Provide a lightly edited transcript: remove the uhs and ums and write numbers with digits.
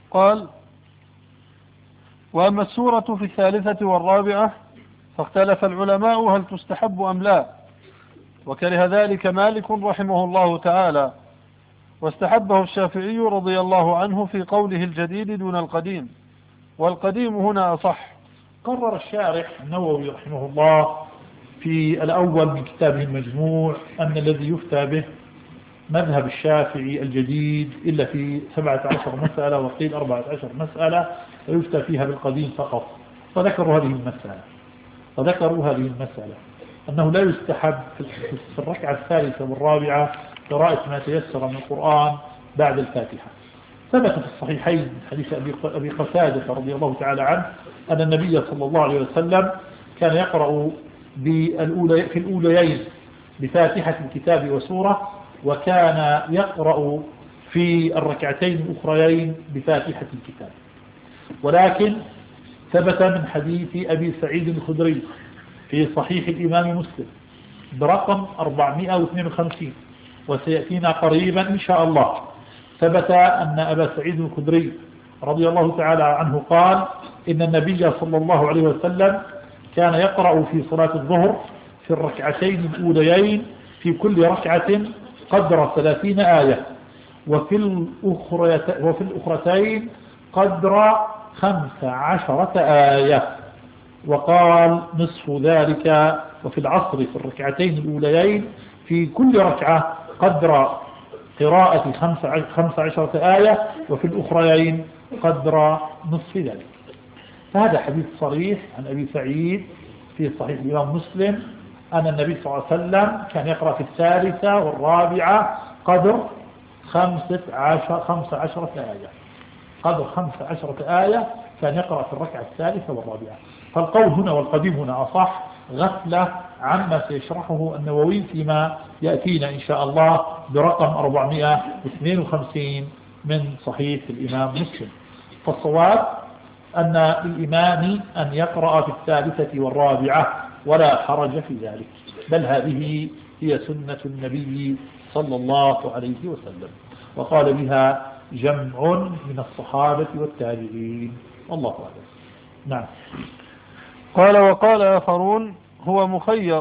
قال: وأما السورة في الثالثة والرابعة فاختلف العلماء هل تستحب أم لا، وكره ذلك مالك رحمه الله تعالى، واستحبه الشافعي رضي الله عنه في قوله الجديد دون القديم، والقديم هنا أصح. قرر الشارح النووي رحمه الله في الأول من كتابه المجموع أن الذي يفتى به مذهب الشافعي الجديد إلا في 17 مسألة، وقيل 14 مسألة، ويفتى فيها بالقديم فقط. فذكروا هذه المسألة أنه لا يستحب في الركعة الثالثة والرابعة قراءة ما تيسر من القرآن بعد الفاتحة. ثبت في الصحيحين من حديث أبي قتادة رضي الله تعالى عنه أن النبي صلى الله عليه وسلم كان يقرأ في الأوليين بفاتحة الكتاب وسورة، وكان يقرأ في الركعتين الأخريين بفاتحة الكتاب. ولكن ثبت من حديث أبي سعيد الخدري في صحيح الإمام مسلم برقم 452 وسيأتينا قريبا إن شاء الله، ثبت أن أبا سعيد الخدري رضي الله تعالى عنه قال إن النبي صلى الله عليه وسلم كان يقرأ في صلاة الظهر في الركعتين الأوليين في كل ركعة قدر 30 آية، وفي الأخرتين قدر 15 آية، وقال نصف ذلك. وفي العصر في الركعتين الأوليين في كل ركعة قدر قراءة 15 آية، وفي الأخرين قدر نصف ذلك. فهذا حديث صريح عن أبي سعيد في صحيح الإمام مسلم أن النبي صلى الله عليه وسلم كان يقرأ في الثالثة والرابعة قدر 15 آية، قدر 15 آية كان يقرأ في الركعة الثالثة والرابعة. فالقول هنا والقديم هنا أصح، غفلة عما سيشرحه النووي فيما يأتينا إن شاء الله برقم 452 من صحيح الإمام مسلم. فالصواب أن الإمام أن يقرأ في الثالثة والرابعة ولا حرج في ذلك، بل هذه هي سنة النبي صلى الله عليه وسلم، وقال بها جمع من الصحابة والتابعين، والله أعلم. نعم. قال: وقال آخرون هو مخير